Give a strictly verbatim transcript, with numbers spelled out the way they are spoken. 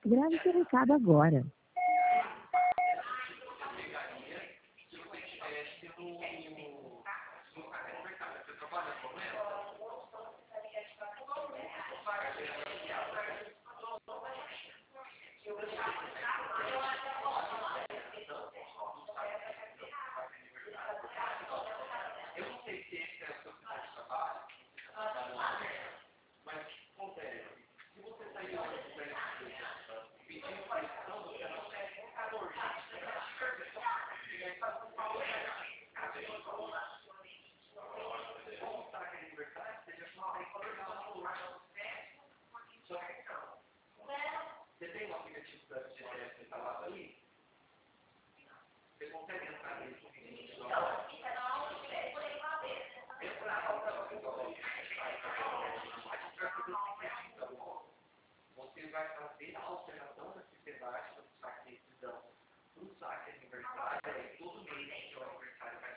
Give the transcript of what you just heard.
Grave seu recado agora. Você tem um aplicativo da G P S instalado aí? Você consegue entrar nele? Então, fica na hora de ver, por aí uma vez. Entra na hora de você vai fazer a alteração desse pedaço do saque de decisão para o site.